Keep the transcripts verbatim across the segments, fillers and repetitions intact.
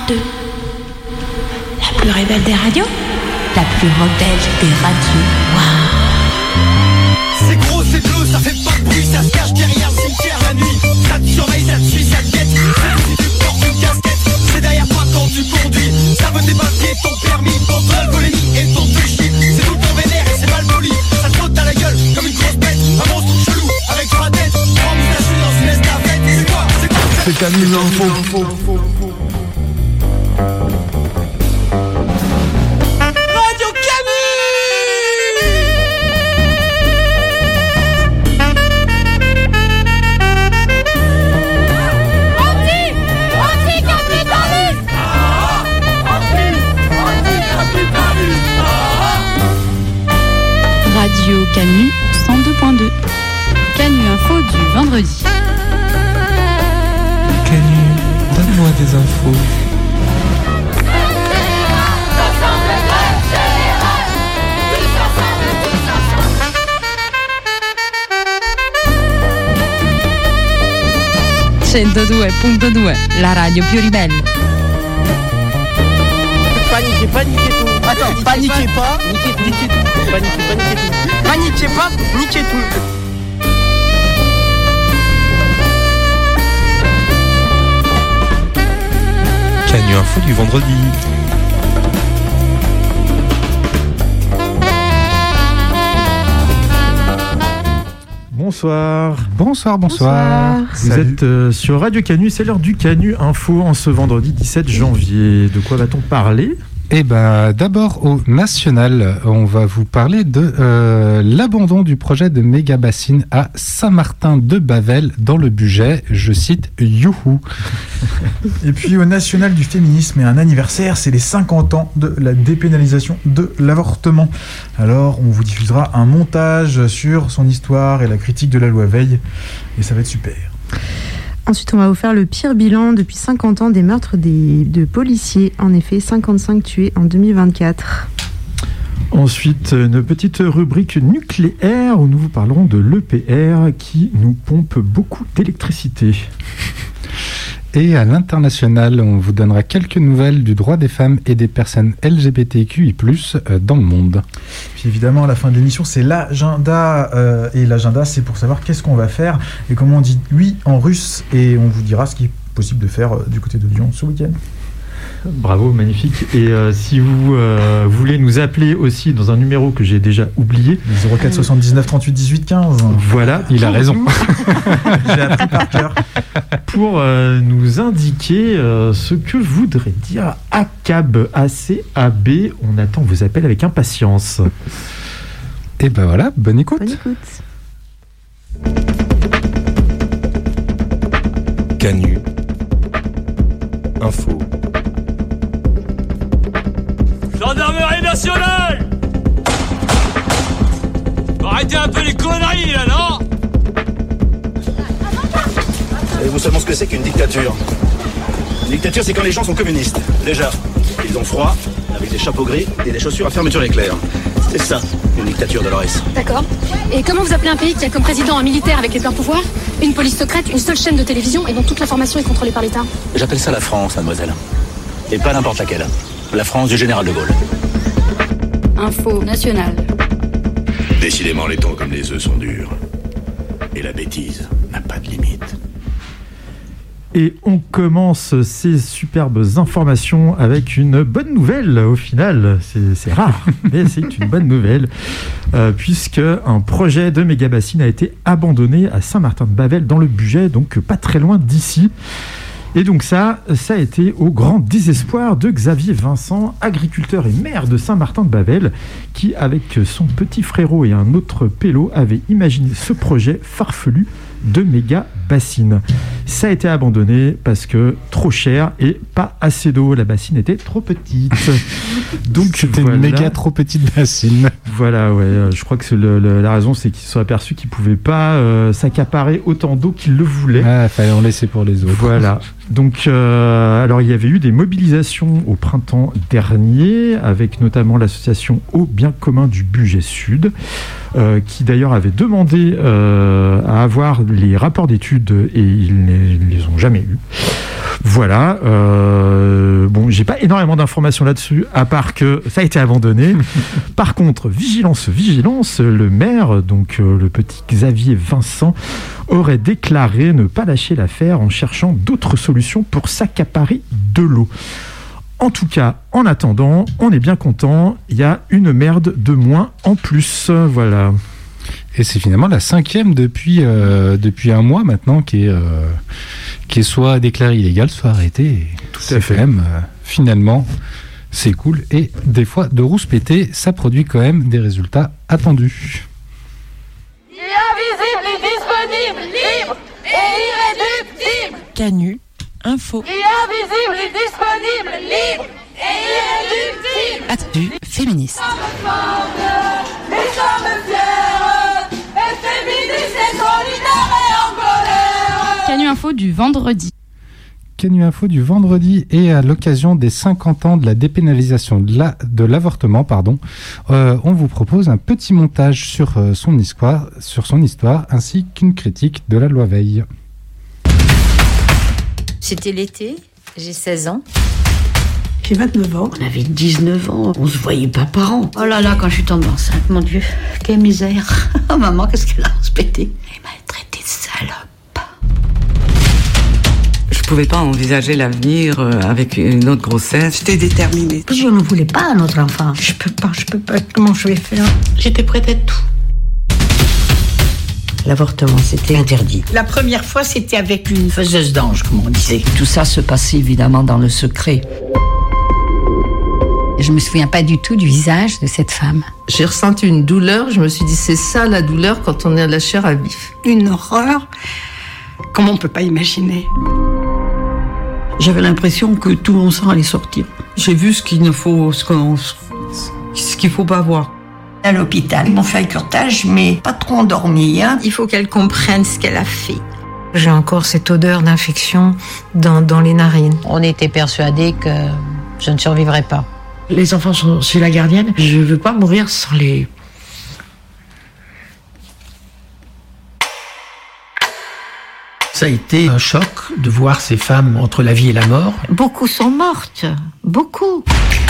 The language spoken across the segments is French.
deux. La plus rebelle des radios, la plus rebelle des radios. Waouh. C'est gros, c'est bleu, ça fait pas de bruit, ça se cache derrière le cimetière la nuit. Ça te surveille, ça te suit, ça te guette. C'est si tu portes une casquette, c'est derrière toi quand tu conduis. Ça veut tes papiers, ton permis, ton alcoolémie et ton touchy. C'est tout le temps vénère et c'est mal poli. Ça te saute à la gueule comme une grosse bête. Un monstre chelou avec trois têtes. En moustachu dans une estafette. C'est quoi, c'est quoi, c'est Camille Info. Radio Canu cent deux point deux. Canu Info du vendredi. Canu, donne-moi des infos. centodue punto due, la radio più ribelle. Paniquez, paniquez tout. Attends, paniquez pas, niquez tout. Niquez tout. Paniquez, paniquez tout. Paniquez pas, niquez tout. Canu Info du vendredi. Bonsoir. Bonsoir, bonsoir. Vous Salut. êtes euh, sur Radio Canu, c'est l'heure du Canu Info en ce vendredi dix-sept janvier. De quoi va-t-on parler ? Eh ben, d'abord au national, on va vous parler de euh, l'abandon du projet de méga bassine à Saint-Martin-de-Bavel dans le Bugey. Je cite Youhou. Et puis au national du féminisme et un anniversaire, c'est les cinquante ans de la dépénalisation de l'avortement. Alors, on vous diffusera un montage sur son histoire et la critique de la loi Veil, et ça va être super. Ensuite, on va vous faire le pire bilan depuis cinquante ans des meurtres des, de policiers. En effet, cinquante-cinq tués en deux mille vingt-quatre. Ensuite, une petite rubrique nucléaire où nous vous parlerons de l'E P R qui nous pompe beaucoup d'électricité. Et à l'international, on vous donnera quelques nouvelles du droit des femmes et des personnes L G B T Q I plus, dans le monde. Puis évidemment, à la fin de l'émission, c'est l'agenda. Euh, et l'agenda, c'est pour savoir qu'est-ce qu'on va faire et comment on dit oui en russe. Et on vous dira ce qui est possible de faire euh, du côté de Lyon ce week-end. Bravo, magnifique. Et euh, si vous euh, voulez nous appeler aussi dans un numéro que j'ai déjà oublié, zéro quatre soixante-dix-neuf trente-huit dix-huit quinze. Voilà, il a raison. J'ai appris par cœur. Pour euh, nous indiquer euh, ce que voudrait dire A C A B, A C A B. On attend vos appels avec impatience. Et ben voilà, bonne écoute. Bonne écoute. Canu Info. Gendarmerie nationale! Arrêtez un peu les conneries là, non? Savez-vous seulement ce que c'est qu'une dictature? Une dictature, c'est quand les gens sont communistes. Déjà, ils ont froid, avec des chapeaux gris et des chaussures à fermeture éclair. C'est ça, une dictature, Dolores. D'accord. Et comment vous appelez un pays qui a comme président un militaire avec les pleins pouvoirs, une police secrète, une seule chaîne de télévision et dont toute l'information est contrôlée par l'État? J'appelle ça la France, mademoiselle. Et pas n'importe laquelle. La France du général de Gaulle. Info nationale. Décidément, les temps comme les œufs sont durs. Et la bêtise n'a pas de limite. Et on commence ces superbes informations avec une bonne nouvelle au final. C'est, c'est rare, mais c'est une bonne nouvelle. Euh, puisque un projet de méga bassine a été abandonné à Saint-Martin-de-Bavel dans le Bugey, donc pas très loin d'ici. Et donc ça, ça a été au grand désespoir de Xavier Vincent, agriculteur et maire de Saint-Martin-de-Bavel, qui, avec son petit frérot et un autre pélo, avait imaginé ce projet farfelu de méga bassine. Ça a été abandonné parce que trop cher et pas assez d'eau. La bassine était trop petite. Donc c'était voilà. Une méga trop petite bassine. Voilà, ouais. Je crois que c'est le, le, la raison, c'est qu'ils se sont aperçus qu'ils pouvaient pas euh, s'accaparer autant d'eau qu'ils le voulaient. Ah, fallait en laisser pour les autres. Voilà. Donc, euh, alors il y avait eu des mobilisations au printemps dernier, avec notamment l'association Eau Bien Commun du Bugey Sud, euh, qui d'ailleurs avait demandé euh, à avoir les rapports d'études et ils ne les ont jamais eus. Voilà. Euh, bon, j'ai pas énormément d'informations là-dessus, à part que ça a été abandonné. Par contre, vigilance, vigilance, le maire, donc euh, le petit Xavier Vincent, aurait déclaré ne pas lâcher l'affaire en cherchant d'autres solutions pour s'accaparer de l'eau. En tout cas, en attendant, on est bien content. Il y a une merde de moins en plus. Voilà. Et c'est finalement la cinquième depuis, euh, depuis un mois maintenant qui est, euh, qui est soit déclarée illégale, soit arrêtée. Tout à fait. Quand même, euh, finalement, c'est cool. Et des fois, de rouspéter, ça produit quand même des résultats attendus. Invisible, disponible, libre et irréductible. Canu, info. Invisible, disponible, libre et irréductible. Actu féministe. Des sommes fières, et féministes et solidaires et en colère. Canu info du vendredi. Canu info du vendredi et à l'occasion des cinquante ans de la dépénalisation de, la, de l'avortement, pardon, euh, on vous propose un petit montage sur, euh, son histoire, sur son histoire ainsi qu'une critique de la loi Veil. C'était l'été, j'ai seize ans. J'ai vingt-neuf ans. On avait dix-neuf ans, on se voyait pas par an. Oh là là, quand je suis tombée enceinte, mon Dieu, quelle misère. Oh maman, qu'est-ce qu'elle a respecté. Elle m'a traité de salope. Je pouvais pas envisager l'avenir avec une autre grossesse. J'étais déterminée. Je ne voulais pas un autre enfant. Je peux pas, je peux pas. Comment je vais faire? J'étais prête à tout. L'avortement, c'était interdit. La première fois, c'était avec une faiseuse d'ange, comme on disait. Tout ça se passait évidemment dans le secret. Je me souviens pas du tout du visage de cette femme. J'ai ressenti une douleur. Je me suis dit, c'est ça la douleur quand on est à la chair à vif. Une horreur, comme on peut pas imaginer. J'avais l'impression que tout mon sang allait sortir. J'ai vu ce qu'il ne faut, ce qu'on, ce qu'il faut pas voir. À l'hôpital, ils m'ont fait un curtage, mais pas trop endormie. Hein. Il faut qu'elle comprenne ce qu'elle a fait. J'ai encore cette odeur d'infection dans, dans les narines. On était persuadés que je ne survivrais pas. Les enfants sont chez la gardienne. Je veux pas mourir sans les... Ça a été un choc de voir ces femmes entre la vie et la mort. Beaucoup sont mortes, beaucoup.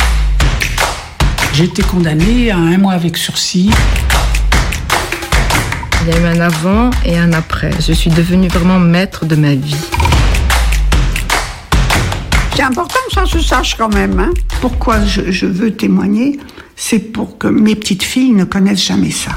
J'ai été condamnée à un mois avec sursis. Il y a eu un avant et un après. Je suis devenue vraiment maître de ma vie. C'est important que ça se sache quand même. Hein. Pourquoi je, je veux témoigner? C'est pour que mes petites filles ne connaissent jamais ça.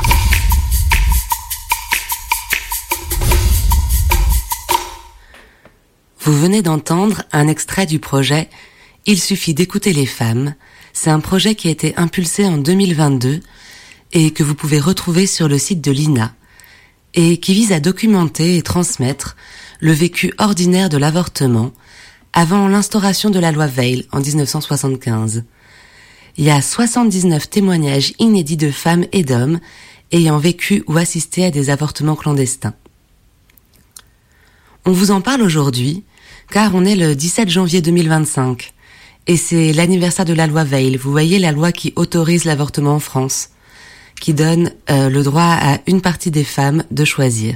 Vous venez d'entendre un extrait du projet « Il suffit d'écouter les femmes ». C'est un projet qui a été impulsé en deux mille vingt-deux et que vous pouvez retrouver sur le site de l'I N A et qui vise à documenter et transmettre le vécu ordinaire de l'avortement avant l'instauration de la loi Veil en dix-neuf cent soixante-quinze. Il y a soixante-dix-neuf témoignages inédits de femmes et d'hommes ayant vécu ou assisté à des avortements clandestins. On vous en parle aujourd'hui car on est le dix-sept janvier deux mille vingt-cinq et c'est l'anniversaire de la loi Veil. Vous voyez, la loi qui autorise l'avortement en France, qui donne euh, le droit à une partie des femmes de choisir.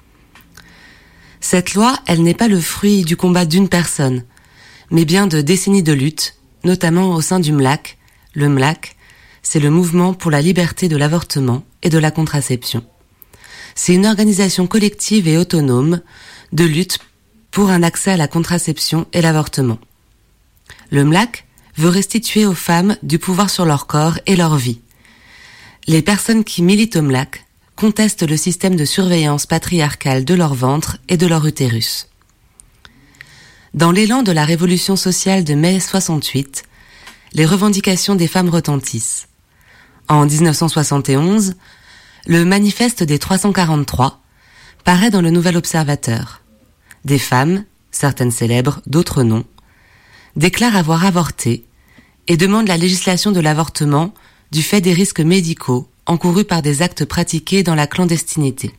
Cette loi, elle n'est pas le fruit du combat d'une personne, mais bien de décennies de lutte, notamment au sein du M L A C. Le M L A C, c'est le mouvement pour la liberté de l'avortement et de la contraception. C'est une organisation collective et autonome de lutte pour un accès à la contraception et l'avortement. Le M L A C veut restituer aux femmes du pouvoir sur leur corps et leur vie. Les personnes qui militent au M L A C contestent le système de surveillance patriarcale de leur ventre et de leur utérus. Dans l'élan de la révolution sociale de mai soixante-huit, les revendications des femmes retentissent. En dix-neuf cent soixante et onze, le manifeste des trois cent quarante-trois paraît dans le Nouvel Observateur. Des femmes, certaines célèbres, d'autres non, déclarent avoir avorté et demandent la législation de l'avortement du fait des risques médicaux encourus par des actes pratiqués dans la clandestinité.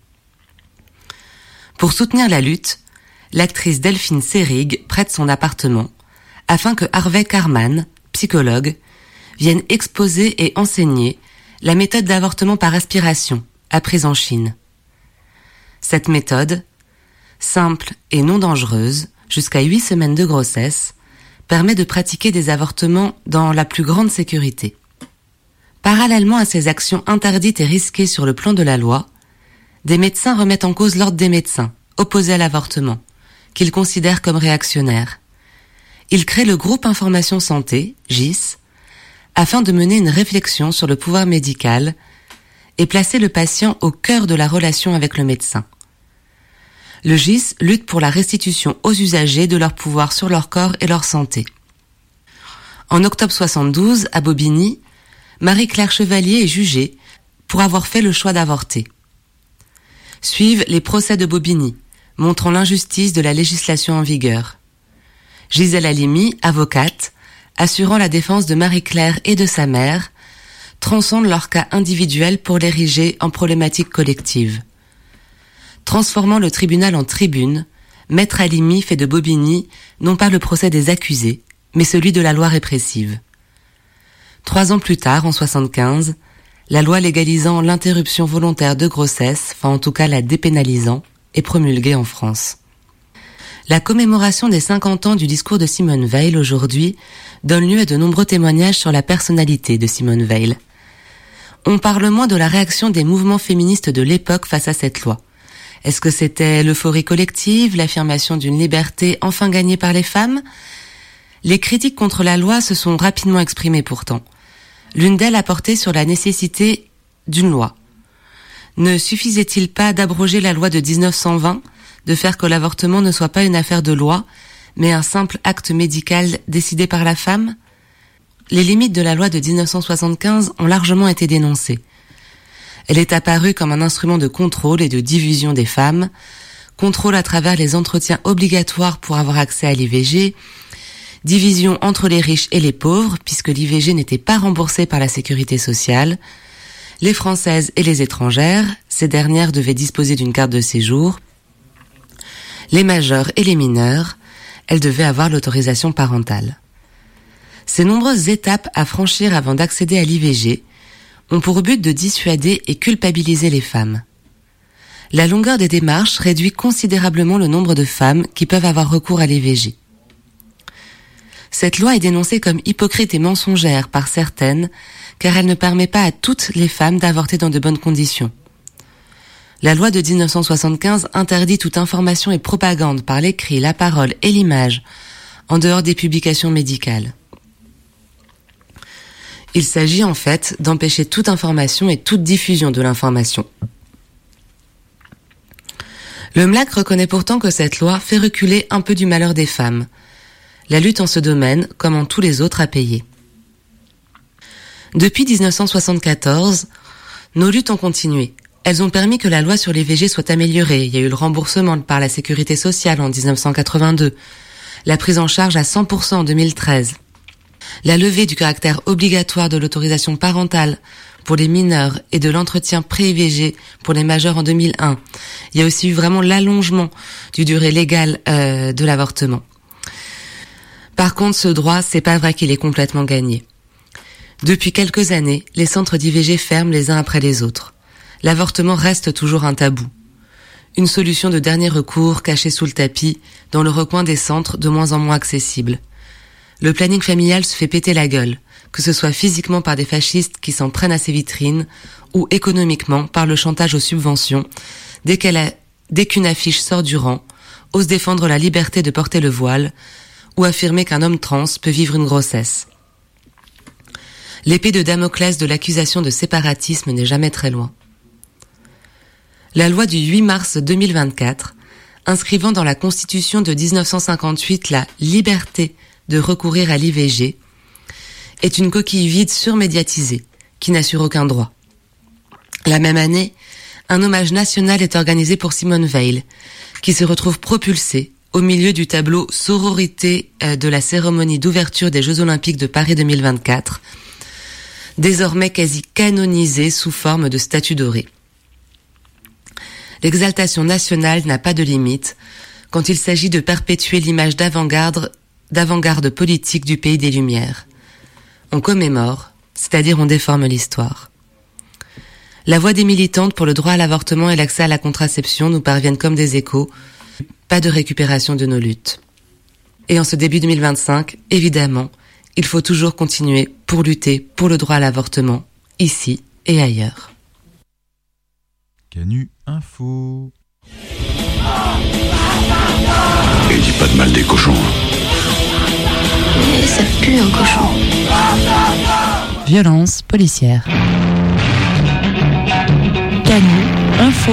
Pour soutenir la lutte, l'actrice Delphine Seyrig prête son appartement afin que Harvey Karman, psychologue, vienne exposer et enseigner la méthode d'avortement par aspiration, apprise en Chine. Cette méthode, simple et non dangereuse, jusqu'à huit semaines de grossesse, permet de pratiquer des avortements dans la plus grande sécurité. Parallèlement à ces actions interdites et risquées sur le plan de la loi, des médecins remettent en cause l'ordre des médecins, opposés à l'avortement, qu'ils considèrent comme réactionnaire. Ils créent le groupe Information Santé, G I S, afin de mener une réflexion sur le pouvoir médical et placer le patient au cœur de la relation avec le médecin. Le G I S lutte pour la restitution aux usagers de leur pouvoir sur leur corps et leur santé. En octobre soixante-douze, à Bobigny, Marie-Claire Chevalier est jugée pour avoir fait le choix d'avorter. Suivent les procès de Bobigny, montrant l'injustice de la législation en vigueur. Gisèle Halimi, avocate, assurant la défense de Marie-Claire et de sa mère, transcende leur cas individuel pour l'ériger en problématique collective. Transformant le tribunal en tribune, Maître Halimi fait de Bobigny non pas le procès des accusés, mais celui de la loi répressive. Trois ans plus tard, en soixante-quinze, la loi légalisant l'interruption volontaire de grossesse, enfin en tout cas la dépénalisant, est promulguée en France. La commémoration des cinquante ans du discours de Simone Veil aujourd'hui donne lieu à de nombreux témoignages sur la personnalité de Simone Veil. On parle moins de la réaction des mouvements féministes de l'époque face à cette loi. Est-ce que c'était l'euphorie collective, l'affirmation d'une liberté enfin gagnée par les femmes ? Les critiques contre la loi se sont rapidement exprimées pourtant. L'une d'elles a porté sur la nécessité d'une loi. Ne suffisait-il pas d'abroger la loi de dix-neuf cent vingt, de faire que l'avortement ne soit pas une affaire de loi, mais un simple acte médical décidé par la femme ? Les limites de la loi de dix-neuf cent soixante-quinze ont largement été dénoncées. Elle est apparue comme un instrument de contrôle et de division des femmes, contrôle à travers les entretiens obligatoires pour avoir accès à l'I V G, division entre les riches et les pauvres, puisque l'I V G n'était pas remboursée par la sécurité sociale, les Françaises et les étrangères, ces dernières devaient disposer d'une carte de séjour, les majeurs et les mineurs, elles devaient avoir l'autorisation parentale. Ces nombreuses étapes à franchir avant d'accéder à l'I V G ont pour but de dissuader et culpabiliser les femmes. La longueur des démarches réduit considérablement le nombre de femmes qui peuvent avoir recours à l'I V G. Cette loi est dénoncée comme hypocrite et mensongère par certaines, car elle ne permet pas à toutes les femmes d'avorter dans de bonnes conditions. La loi de dix-neuf cent soixante-quinze interdit toute information et propagande par l'écrit, la parole et l'image, en dehors des publications médicales. Il s'agit en fait d'empêcher toute information et toute diffusion de l'information. Le M L A C reconnaît pourtant que cette loi fait reculer un peu du malheur des femmes. La lutte en ce domaine, comme en tous les autres, a payé. Depuis dix-neuf cent soixante-quatorze, nos luttes ont continué. Elles ont permis que la loi sur l'I V G soit améliorée. Il y a eu le remboursement par la sécurité sociale en dix-neuf cent quatre-vingt-deux, la prise en charge à cent pour cent en deux mille treize, la levée du caractère obligatoire de l'autorisation parentale pour les mineurs et de l'entretien pré-I V G pour les majeurs en deux mille un. Il y a aussi eu vraiment l'allongement du durée légale euh, de l'avortement. Par contre, ce droit, c'est pas vrai qu'il est complètement gagné. Depuis quelques années, les centres d'I V G ferment les uns après les autres. L'avortement reste toujours un tabou. Une solution de dernier recours cachée sous le tapis, dans le recoin des centres de moins en moins accessibles. Le planning familial se fait péter la gueule, que ce soit physiquement par des fascistes qui s'en prennent à ses vitrines, ou économiquement par le chantage aux subventions, dès qu'elle a, dès qu'une affiche sort du rang, ose défendre la liberté de porter le voile, ou affirmer qu'un homme trans peut vivre une grossesse. L'épée de Damoclès de l'accusation de séparatisme n'est jamais très loin. La loi du huit mars deux mille vingt-quatre, inscrivant dans la Constitution de dix-neuf cent cinquante-huit la liberté de recourir à l'I V G, est une coquille vide surmédiatisée, qui n'assure aucun droit. La même année, un hommage national est organisé pour Simone Veil, qui se retrouve propulsée au milieu du tableau sororité de la cérémonie d'ouverture des Jeux Olympiques de Paris deux mille vingt-quatre, désormais quasi canonisée sous forme de statue dorée. L'exaltation nationale n'a pas de limite quand il s'agit de perpétuer l'image d'avant-garde, d'avant-garde politique du pays des Lumières. On commémore, c'est-à-dire on déforme l'histoire. La voix des militantes pour le droit à l'avortement et l'accès à la contraception nous parviennent comme des échos, pas de récupération de nos luttes. Et en ce début deux mille vingt-cinq, évidemment, il faut toujours continuer pour lutter pour le droit à l'avortement, ici et ailleurs. Canu Info. Et dis pas de mal des cochons. Et ça pue un cochon. Violence policière. Canu Info.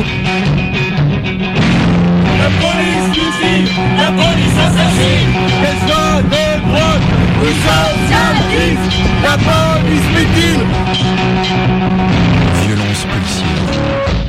La police fusille, la police assassine. Qu'elle soit de droite ou socialiste, la police mutile. Violence policière.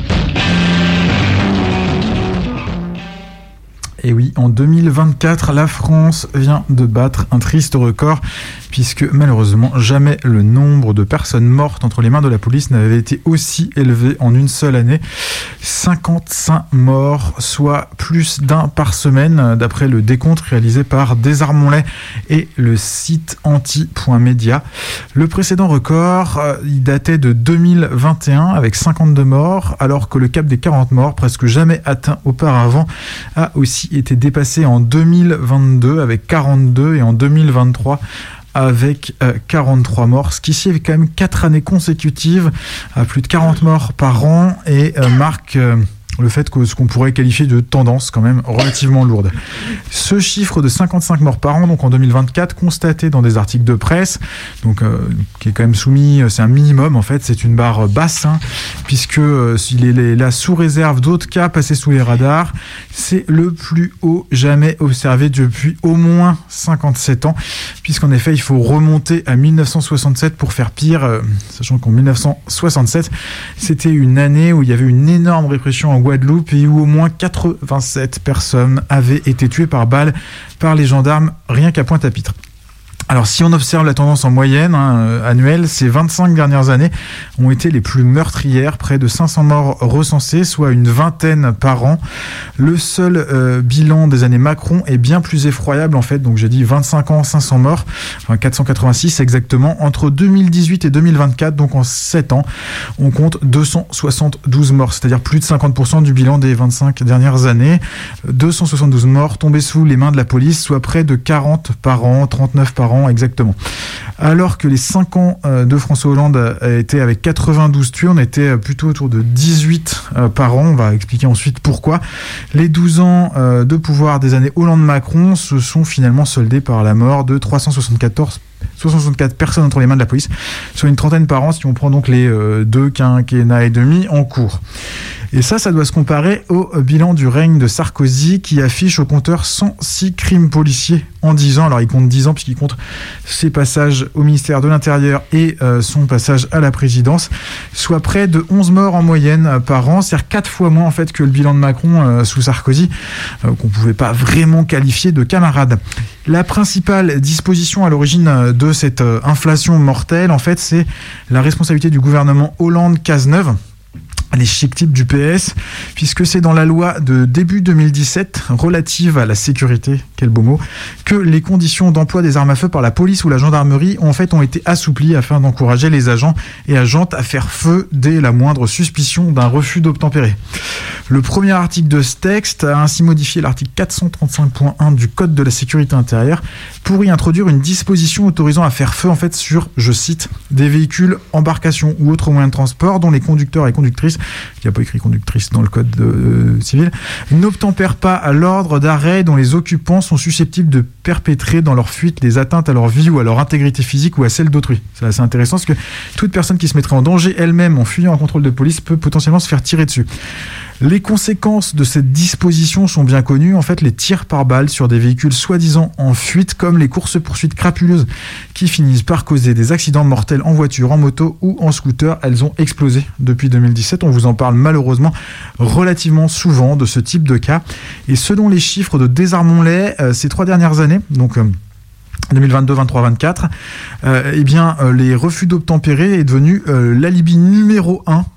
Et oui, en deux mille vingt-quatre, la France vient de battre un triste record, puisque malheureusement, jamais le nombre de personnes mortes entre les mains de la police n'avait été aussi élevé en une seule année. cinquante-cinq morts, soit plus d'un par semaine, d'après le décompte réalisé par Désarmons-les et le site anti point média. Le précédent record, il datait de deux mille vingt et un, avec cinquante-deux morts, alors que le cap des quarante morts, presque jamais atteint auparavant, a aussi été dépassé en deux mille vingt-deux avec quarante-deux et en deux mille vingt-trois avec euh, quarante-trois morts, ce qui sied quand même quatre années consécutives à plus de quarante morts par an et euh, marque euh, le fait que ce qu'on pourrait qualifier de tendance quand même relativement lourde. Ce chiffre de cinquante-cinq morts par an, donc en deux mille vingt-quatre, constaté dans des articles de presse, donc euh, qui est quand même soumis, c'est un minimum en fait, c'est une barre basse, hein, puisque euh, il est là sous réserve d'autres cas passés sous les radars. C'est le plus haut jamais observé depuis au moins cinquante-sept ans, puisqu'en effet il faut remonter à mille neuf cent soixante-sept pour faire pire, euh, sachant qu'en mille neuf cent soixante-sept c'était une année où il y avait une énorme répression en Guadeloupe et où au moins quatre-vingt-sept personnes avaient été tuées par balle par les gendarmes rien qu'à Pointe-à-Pitre. Alors si on observe la tendance en moyenne hein, annuelle, ces vingt-cinq dernières années ont été les plus meurtrières, près de cinq cents morts recensés, soit une vingtaine par an. Le seul euh, bilan des années Macron est bien plus effroyable en fait, donc j'ai dit vingt-cinq ans, cinq cents morts, enfin quatre cent quatre-vingt-six exactement. Entre deux mille dix-huit et deux mille vingt-quatre, donc en sept ans, on compte deux cent soixante-douze morts, c'est-à-dire plus de cinquante pour cent du bilan des vingt-cinq dernières années. deux cent soixante-douze morts tombés sous les mains de la police, soit près de quarante par an, trente-neuf par an exactement. Alors que les cinq ans de François Hollande étaient avec quatre-vingt-douze tués, on était plutôt autour de dix-huit par an. On va expliquer ensuite pourquoi. Les douze ans de pouvoir des années Hollande-Macron se sont finalement soldés par la mort de trois cent soixante-quatorze soixante-quatre personnes entre les mains de la police, soit une trentaine par an si on prend donc les euh, deux quinquennats et demi en cours. Et ça, ça doit se comparer au bilan du règne de Sarkozy qui affiche au compteur cent six crimes policiers en dix ans. Alors il compte dix ans puisqu'il compte ses passages au ministère de l'Intérieur et euh, son passage à la présidence, soit près de onze morts en moyenne euh, par an, c'est-à-dire quatre fois moins en fait que le bilan de Macron euh, sous Sarkozy, euh, qu'on ne pouvait pas vraiment qualifier de camarade. La principale disposition à l'origine de cette euh, inflation mortelle, en fait, c'est la responsabilité du gouvernement Hollande-Cazeneuve, les chic types du P S, puisque c'est dans la loi de début deux mille dix-sept relative à la sécurité, quel beau mot, que les conditions d'emploi des armes à feu par la police ou la gendarmerie en fait ont été assouplies afin d'encourager les agents et agentes à faire feu dès la moindre suspicion d'un refus d'obtempérer. Le premier article de ce texte a ainsi modifié l'article quatre cent trente-cinq point un du Code de la sécurité intérieure pour y introduire une disposition autorisant à faire feu en fait sur, je cite, des véhicules, embarcations ou autres moyens de transport dont les conducteurs et conductrices, il n'y a pas écrit conductrice dans le code euh, civil, n'obtempèrent pas à l'ordre d'arrêt dont les occupants sont susceptibles de perpétrer dans leur fuite des atteintes à leur vie ou à leur intégrité physique ou à celle d'autrui. C'est assez intéressant parce que toute personne qui se mettrait en danger elle-même en fuyant un contrôle de police peut potentiellement se faire tirer dessus. Les conséquences de cette disposition sont bien connues. En fait, les tirs par balle sur des véhicules soi-disant en fuite, comme les courses-poursuites crapuleuses qui finissent par causer des accidents mortels en voiture, en moto ou en scooter, elles ont explosé depuis deux mille dix-sept. On vous en parle malheureusement relativement souvent de ce type de cas. Et selon les chiffres de Désarmons-les, euh, ces trois dernières années, donc... Euh, deux mille vingt-deux, vingt-trois, vingt-quatre, euh, eh bien, euh, les refus d'obtempérer est devenu euh, l'alibi numéro un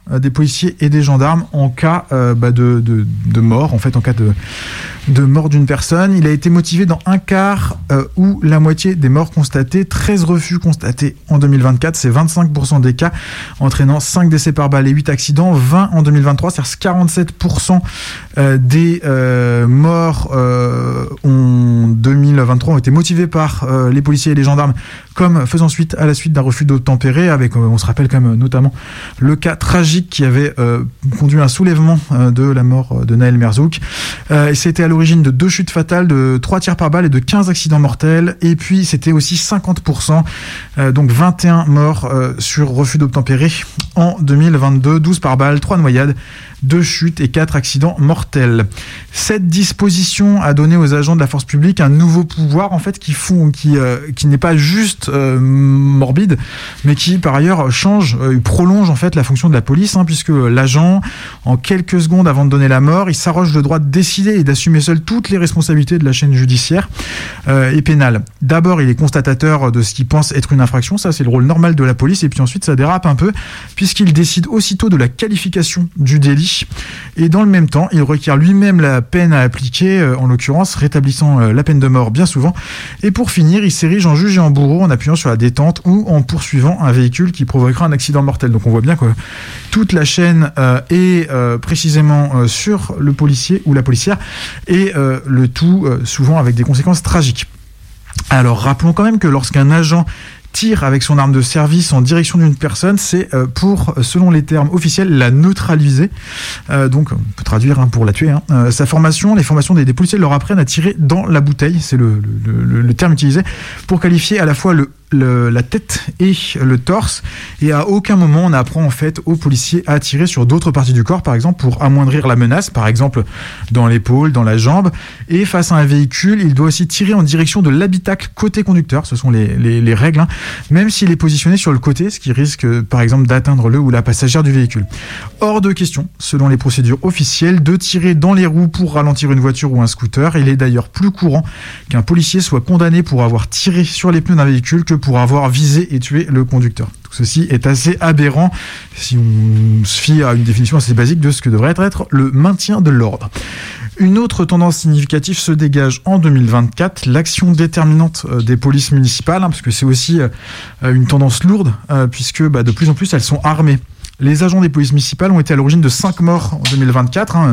euh, des policiers et des gendarmes en cas euh, bah, de, de, de mort, en fait, en cas de, de mort d'une personne. Il a été motivé dans un quart euh, ou la moitié des morts constatées, treize refus constatés en deux mille vingt-quatre, c'est vingt-cinq pour cent des cas, entraînant cinq décès par balle et huit accidents, vingt en deux mille vingt-trois, c'est-à-dire quarante-sept pour cent euh, des euh, morts euh, en deux mille vingt-trois ont été motivés par euh, les policiers et les gendarmes, comme faisant suite à la suite d'un refus d'obtempérer, avec, euh, on se rappelle quand même notamment le cas tragique qui avait euh, conduit à un soulèvement euh, de la mort de Naël Merzouk. Euh, et c'était à l'origine de deux chutes fatales, de trois tirs par balle et de quinze accidents mortels. Et puis c'était aussi cinquante pour cent, euh, donc vingt et un morts euh, sur refus d'obtempérer en deux mille vingt-deux, douze par balle, trois noyades, deux chutes et quatre accidents mortels. Cette disposition a donné aux agents de la force publique un nouveau pouvoir, en fait, qui font, qui, euh, qui n'est pas juste euh, morbide, mais qui par ailleurs change, euh, prolonge en fait la fonction de la police, hein, puisque l'agent, en quelques secondes avant de donner la mort, il s'arroge le droit de décider et d'assumer seul toutes les responsabilités de la chaîne judiciaire euh, et pénale. D'abord, il est constatateur de ce qu'il pense être une infraction, ça c'est le rôle normal de la police, et puis ensuite ça dérape un peu, puisqu'il décide aussitôt de la qualification du délit. Et dans le même temps, il requiert lui-même la peine à appliquer, euh, en l'occurrence rétablissant euh, la peine de mort bien souvent. Et pour finir, il s'érige en juge et en bourreau en appuyant sur la détente ou en poursuivant un véhicule qui provoquera un accident mortel. Donc on voit bien que toute la chaîne euh, est euh, précisément euh, sur le policier ou la policière, et euh, le tout euh, souvent avec des conséquences tragiques. Alors rappelons quand même que lorsqu'un agent tire avec son arme de service en direction d'une personne, c'est euh, pour, selon les termes officiels, la neutraliser. Euh, donc, on peut traduire, hein, pour la tuer. Hein. Euh, sa formation, les formations des, des policiers leur apprennent à tirer dans la bouteille, c'est le, le, le, le terme utilisé, pour qualifier à la fois le Le, la tête et le torse, et à aucun moment on apprend en fait aux policiers à tirer sur d'autres parties du corps, par exemple pour amoindrir la menace, par exemple dans l'épaule, dans la jambe. Et face à un véhicule, il doit aussi tirer en direction de l'habitacle côté conducteur, ce sont les, les, les règles, hein, même s'il est positionné sur le côté, ce qui risque par exemple d'atteindre le ou la passagère du véhicule. Hors de question, selon les procédures officielles, de tirer dans les roues pour ralentir une voiture ou un scooter. Il est d'ailleurs plus courant qu'un policier soit condamné pour avoir tiré sur les pneus d'un véhicule que pour avoir visé et tué le conducteur. Tout ceci est assez aberrant si on se fie à une définition assez basique de ce que devrait être le maintien de l'ordre. Une autre tendance significative se dégage en deux mille vingt-quatre, l'action déterminante des polices municipales, hein, parce que c'est aussi euh, une tendance lourde, euh, puisque bah, de plus en plus elles sont armées. Les agents des polices municipales ont été à l'origine de cinq morts en deux mille vingt-quatre, hein,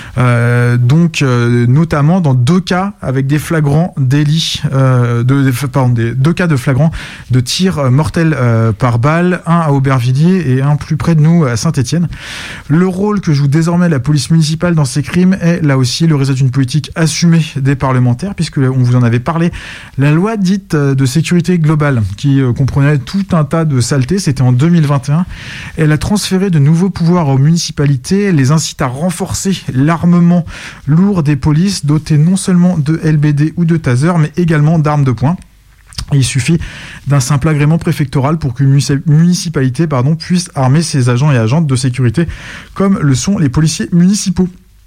euh, donc euh, notamment dans deux cas avec des flagrants délits, euh, de, pardon, des, deux cas de flagrants de tirs mortels euh, par balle, un à Aubervilliers et un plus près de nous à Saint-Étienne. Le rôle que joue désormais la police municipale dans ces crimes est là aussi le résultat d'une politique assumée des parlementaires, puisque on vous en avait parlé, la loi dite de sécurité globale qui euh, comprenait tout un tas de saletés, c'était en deux mille vingt et un. Elle a transférer de nouveaux pouvoirs aux municipalités, les incite à renforcer l'armement lourd des polices, dotés non seulement de L B D ou de taser, mais également d'armes de poing. Il suffit d'un simple agrément préfectoral pour qu'une municipalité pardon, puisse armer ses agents et agentes de sécurité, comme le sont les policiers municipaux.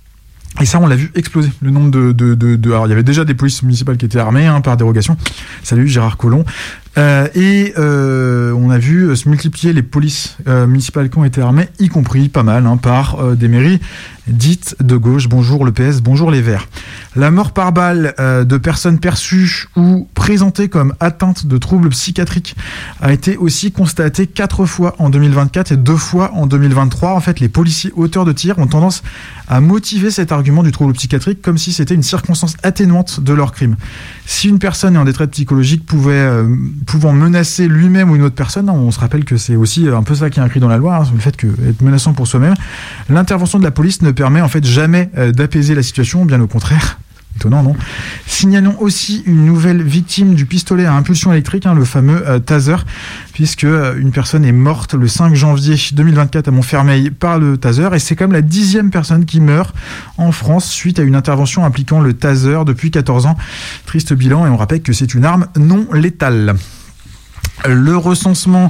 Et ça, on l'a vu exploser, le nombre de... de, de, de... Alors, il y avait déjà des polices municipales qui étaient armées, hein, par dérogation. Salut, Gérard Collomb. Euh, et euh, on a vu se multiplier les polices euh, municipales qui ont été armées, y compris pas mal, hein, par euh, des mairies dites de gauche. Bonjour le P S, bonjour les Verts. La mort par balle euh, de personnes perçues ou présentées comme atteintes de troubles psychiatriques a été aussi constatée quatre fois en deux mille vingt-quatre et deux fois en deux mille vingt-trois. En fait, les policiers auteurs de tirs ont tendance à motiver cet argument du trouble psychiatrique comme si c'était une circonstance atténuante de leur crime. Si une personne est en détresse psychologique pouvait, euh, pouvant menacer lui-même ou une autre personne, on se rappelle que c'est aussi un peu ça qui est inscrit dans la loi, hein, le fait que être menaçant pour soi-même, l'intervention de la police ne permet en fait jamais euh, d'apaiser la situation, bien au contraire. Étonnant, non ? Signalons aussi une nouvelle victime du pistolet à impulsion électrique, hein, le fameux euh, taser, puisque euh, une personne est morte le cinq janvier deux mille vingt-quatre à Montfermeil par le taser, et c'est comme la dixième personne qui meurt en France suite à une intervention impliquant le taser depuis quatorze ans. Triste bilan, et on rappelle que c'est une arme non létale. Le recensement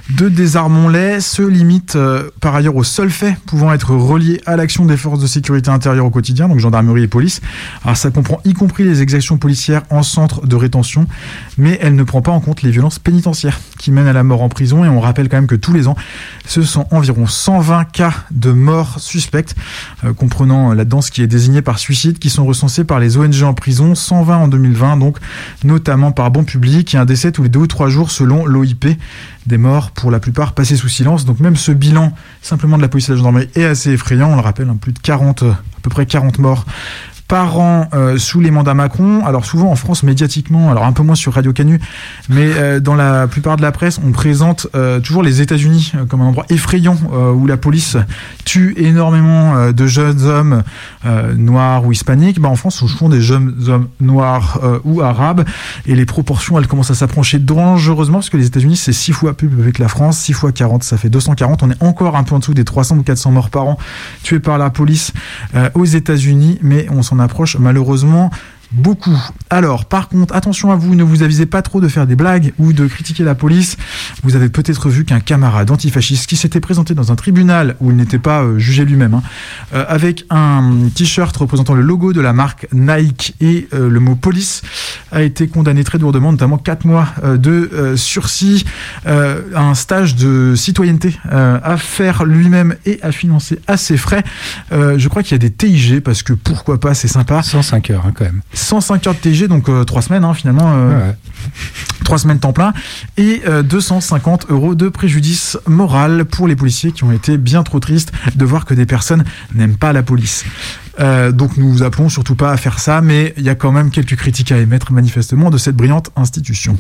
de Désarmons-les se limite euh, par ailleurs aux seuls faits pouvant être reliés à l'action des forces de sécurité intérieure au quotidien, donc gendarmerie et police. Alors ça comprend y compris les exactions policières en centre de rétention, mais elle ne prend pas en compte les violences pénitentiaires qui mènent à la mort en prison. Et on rappelle quand même que tous les ans, ce sont environ cent vingt cas de morts suspectes, euh, comprenant là-dedans ce qui est désigné par suicide, qui sont recensés par les O N G en prison, cent vingt en deux mille vingt, donc notamment par Bon Public, et un décès tous les deux ou trois jours selon l'O I P. Des morts pour la plupart passés sous silence. Donc même ce bilan simplement de la police et de la gendarmerie est assez effrayant. On le rappelle, hein, plus de quarante, à peu près quarante morts par an euh, sous les mandats Macron. Alors souvent en France médiatiquement, alors un peu moins sur Radio Canu, mais euh, dans la plupart de la presse, on présente euh, toujours les États-Unis euh, comme un endroit effrayant euh, où la police tue énormément euh, de jeunes hommes euh, noirs ou hispaniques. Bah, en France, ce sont des jeunes hommes noirs euh, ou arabes, et les proportions elles commencent à s'approcher dangereusement, parce que les États-Unis c'est six fois plus avec la France, six fois quarante, ça fait deux cent quarante. On est encore un peu en dessous des trois cents ou quatre cents morts par an tués par la police euh, aux États-Unis, mais on s'en approche malheureusement beaucoup. Alors, par contre, attention à vous, ne vous avisez pas trop de faire des blagues ou de critiquer la police. Vous avez peut-être vu qu'un camarade antifasciste qui s'était présenté dans un tribunal où il n'était pas euh, jugé lui-même, hein, euh, avec un t-shirt représentant le logo de la marque Nike et euh, le mot police, a été condamné très lourdement, notamment quatre mois euh, de euh, sursis, euh, un stage de citoyenneté euh, à faire lui-même et à financer à ses frais. Euh, je crois qu'il y a des T I G, parce que pourquoi pas, c'est sympa. cent cinq heures hein, quand même. cent cinq heures de T I G, donc euh, trois semaines hein, finalement, euh, ouais. trois semaines temps plein, et euh, deux cent cinquante euros de préjudice moral pour les policiers qui ont été bien trop tristes de voir que des personnes n'aiment pas la police. Euh, donc nous vous appelons surtout pas à faire ça, mais il y a quand même quelques critiques à émettre manifestement de cette brillante institution.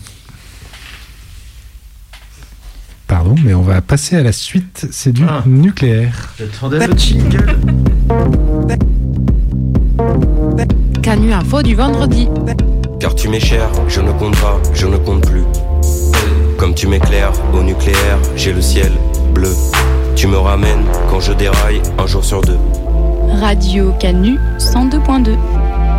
Pardon, mais on va passer à la suite, c'est du ah. nucléaire. J'attendais le jingle. Canu Info du vendredi. Car tu m'es cher, je ne compte pas, je ne compte plus. Comme tu m'éclaires au nucléaire, j'ai le ciel bleu. Tu me ramènes quand je déraille un jour sur deux. Radio Canu cent deux point deux.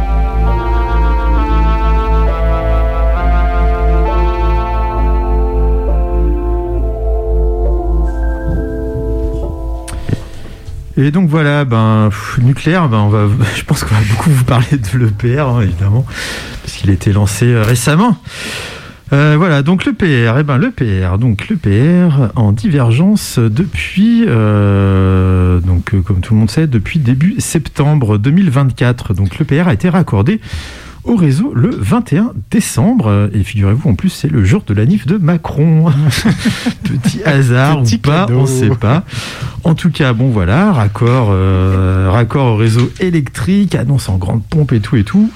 Et donc voilà, ben pff, nucléaire, ben on va, je pense qu'on va beaucoup vous parler de l'E P R, hein, évidemment, parce qu'il a été lancé euh, récemment. Euh, voilà, donc l'E P R, et ben l'E P R, donc l'E P R en divergence depuis, euh, donc euh, comme tout le monde sait, depuis début septembre deux mille vingt-quatre. Donc l'E P R a été raccordé au réseau le vingt et un décembre, et figurez-vous en plus c'est le jour de la nif de Macron. Petit hasard Petit ou pas, cadeau. On ne sait pas. En tout cas, bon voilà, raccord, euh, raccord au réseau électrique, annonce en grande pompe et tout et tout.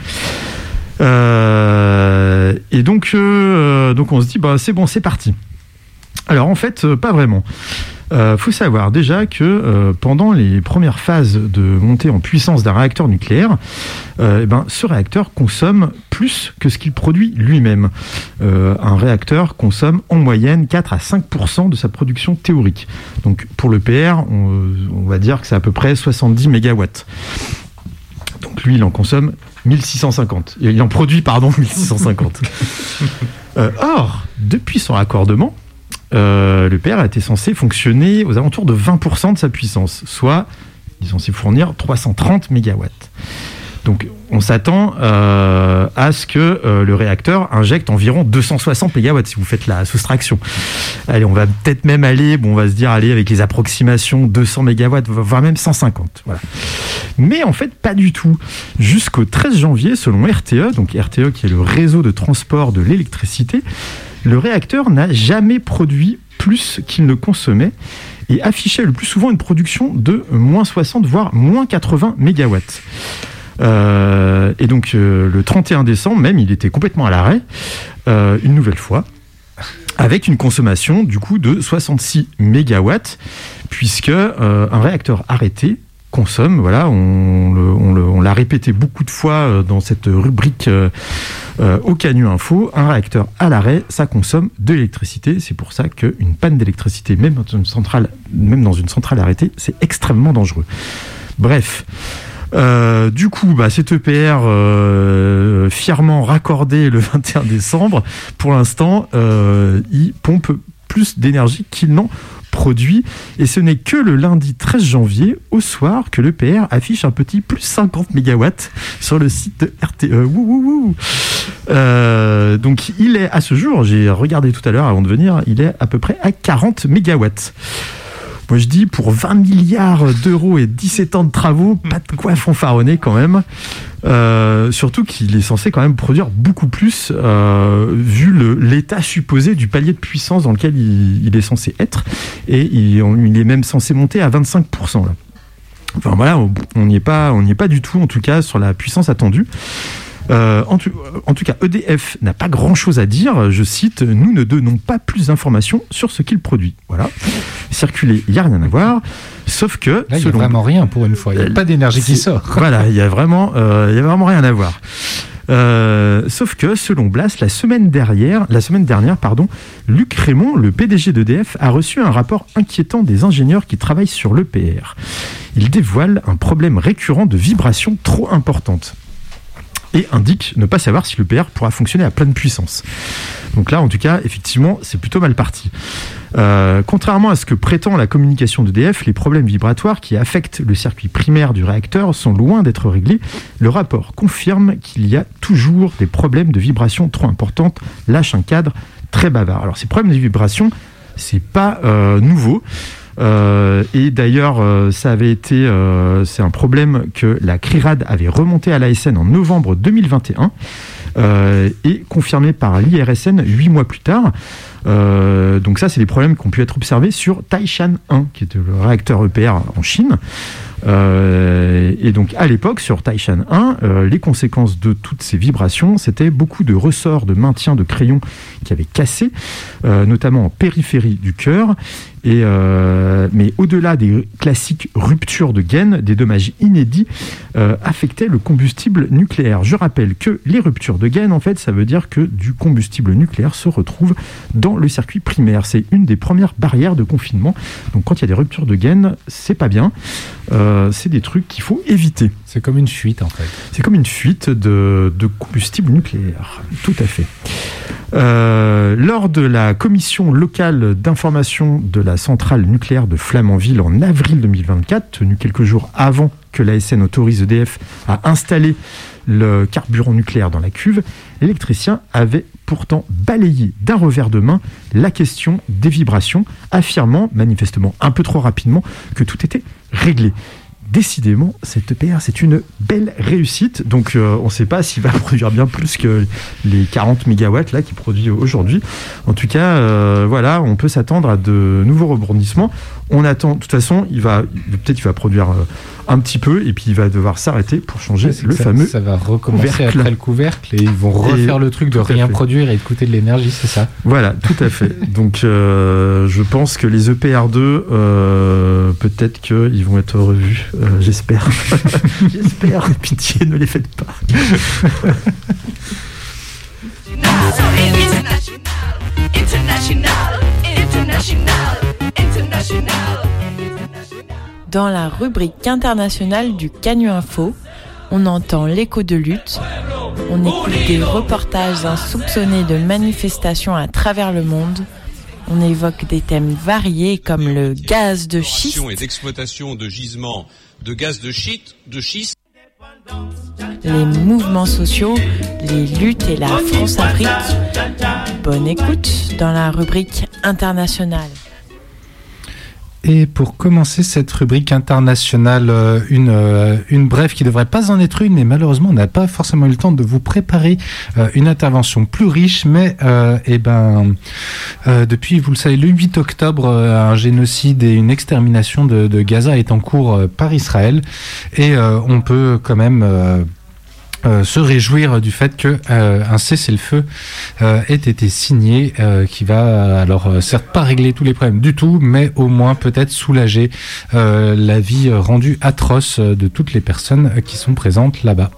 Euh, et donc, euh, donc on se dit bah c'est bon, c'est parti. Alors en fait, euh, pas vraiment. Il euh, faut savoir déjà que euh, pendant les premières phases de montée en puissance d'un réacteur nucléaire, euh, eh ben, ce réacteur consomme plus que ce qu'il produit lui-même. Euh, un réacteur consomme en moyenne quatre à cinq pour cent de sa production théorique. Donc pour l'E P R, on, on va dire que c'est à peu près soixante-dix mégawatts. Donc lui, il en consomme mille six cent cinquante. Il en produit, pardon, mille six cent cinquante. euh, or, depuis son raccordement, Euh, l'E P R a été censé fonctionner aux alentours de vingt pour cent de sa puissance, soit il est censé fournir trois cent trente mégawatts. Donc on s'attend euh, à ce que euh, le réacteur injecte environ deux cent soixante mégawatts si vous faites la soustraction. Allez, on va peut-être même aller, bon, on va se dire, allez, avec les approximations, deux cents mégawatts, voire même cent cinquante. Voilà. Mais en fait, pas du tout. Jusqu'au treize janvier, selon R T E, donc R T E qui est le réseau de transport de l'électricité, le réacteur n'a jamais produit plus qu'il ne consommait et affichait le plus souvent une production de moins soixante, voire moins quatre-vingts mégawatts. Euh, et donc, euh, le trente et un décembre, même, il était complètement à l'arrêt, euh, une nouvelle fois, avec une consommation, du coup, de soixante-six mégawatts, puisque euh, un réacteur arrêté consomme, voilà, on, le, on, le, on l'a répété beaucoup de fois dans cette rubrique euh, euh, au Canu Info, un réacteur à l'arrêt, ça consomme de l'électricité. C'est pour ça qu'une panne d'électricité, même dans une centrale, même dans une centrale arrêtée, c'est extrêmement dangereux. Bref. Euh, du coup, bah, cet E P R euh, fièrement raccordé le vingt et un décembre, pour l'instant, euh, il pompe plus plus d'énergie qu'il n'en produit. Et ce n'est que le lundi treize janvier, au soir, que l'E P R affiche un petit plus cinquante mégawatts sur le site de R T E. Wouh, wouh, wouh. Euh, donc il est à ce jour, j'ai regardé tout à l'heure avant de venir, il est à peu près à quarante mégawatts. Moi je dis pour vingt milliards d'euros et dix-sept ans de travaux, pas de quoi fanfaronner quand même. Euh, surtout qu'il est censé quand même produire beaucoup plus euh, vu le, l'état supposé du palier de puissance dans lequel il, il est censé être. Et il, on, il est même censé monter à vingt-cinq pour cent là. Enfin voilà, on n'y est pas, on n'y est pas du tout en tout cas sur la puissance attendue. Euh, en, tout, en tout cas, E D F n'a pas grand-chose à dire. Je cite, « Nous ne donnons pas plus d'informations sur ce qu'il produit. » Voilà. Circuler, il n'y a rien à voir. Sauf que... Là, il n'y a vraiment rien pour une fois. Il n'y a pas d'énergie qui sort. Voilà, il n'y a, vraiment, euh, y a vraiment rien à voir. Euh, sauf que, selon Blas, la semaine dernière, la semaine dernière pardon, Luc Rémond, le P D G d'E D F, a reçu un rapport inquiétant des ingénieurs qui travaillent sur l'E P R. Il dévoile un problème récurrent de vibrations trop importantes et indique ne pas savoir si l'E P R pourra fonctionner à pleine puissance. Donc là, en tout cas, effectivement, c'est plutôt mal parti. Euh, contrairement à ce que prétend la communication d'E D F, les problèmes vibratoires qui affectent le circuit primaire du réacteur sont loin d'être réglés. Le rapport confirme qu'il y a toujours des problèmes de vibrations trop importantes, lâche un cadre très bavard. Alors ces problèmes de vibrations, c'est pas euh, nouveau. Euh, et d'ailleurs, euh, ça avait été, euh, c'est un problème que la CRIRAD avait remonté à l'A S N en novembre deux mille vingt et un euh, et confirmé par l'I R S N huit mois plus tard. Euh, donc ça, c'est des problèmes qui ont pu être observés sur Taishan un, qui est le réacteur E P R en Chine. Euh, et donc à l'époque, sur Taishan un, euh, les conséquences de toutes ces vibrations, c'était beaucoup de ressorts de maintien de crayons qui avaient cassé, euh, notamment en périphérie du cœur. Et euh, mais au-delà des classiques ruptures de gaines, des dommages inédits euh, affectaient le combustible nucléaire. Je rappelle que les ruptures de gaines, en fait, ça veut dire que du combustible nucléaire se retrouve dans le circuit primaire. C'est une des premières barrières de confinement. Donc quand il y a des ruptures de gaines, c'est pas bien. Euh, c'est des trucs qu'il faut éviter. C'est comme une fuite, en fait. C'est comme une fuite de, de combustible nucléaire. Tout à fait. Euh, lors de la commission locale d'information de la centrale nucléaire de Flamanville en avril deux mille vingt-quatre, tenue quelques jours avant que l'A S N autorise E D F à installer le carburant nucléaire dans la cuve, l'électricien avait pourtant balayé d'un revers de main la question des vibrations, affirmant, manifestement un peu trop rapidement, que tout était réglé. Décidément, cette E P R, c'est une belle réussite. Donc, euh, on ne sait pas s'il va produire bien plus que les quarante mégawatts là, qu'il produit aujourd'hui. En tout cas, euh, voilà, on peut s'attendre à de nouveaux rebondissements. On attend, de toute façon, il va, peut-être qu'il va produire euh, un petit peu et puis il va devoir s'arrêter pour changer ouais, le ça, fameux ça va recommencer couvercle. Après le couvercle et ils vont refaire et le truc de rien produire et de coûter de l'énergie, c'est ça? Voilà, tout à fait. Donc, euh, je pense que les E P R deux, euh, peut-être qu'ils vont être revus. Euh, j'espère. J'espère. Pitié, ne les faites pas. Dans la rubrique internationale du Canu Info, on entend l'écho de lutte, on écoute des reportages insoupçonnés de manifestations à travers le monde, on évoque des thèmes variés comme le gaz de schiste et d'exploitation de gisements de gaz de schiste, de schiste, les mouvements sociaux, les luttes et la France-Afrique. Bonne écoute dans la rubrique internationale. Et pour commencer cette rubrique internationale, une, une brève qui ne devrait pas en être une, mais malheureusement on n'a pas forcément eu le temps de vous préparer une intervention plus riche, mais euh, eh ben, euh, depuis, vous le savez, le huit octobre, un génocide et une extermination de, de Gaza est en cours par Israël, et euh, on peut quand même... Euh, Euh, se réjouir du fait que euh, un cessez-le-feu euh, ait été signé, euh, qui va alors euh, certes pas régler tous les problèmes du tout, mais au moins peut-être soulager euh, la vie rendue atroce de toutes les personnes qui sont présentes là-bas.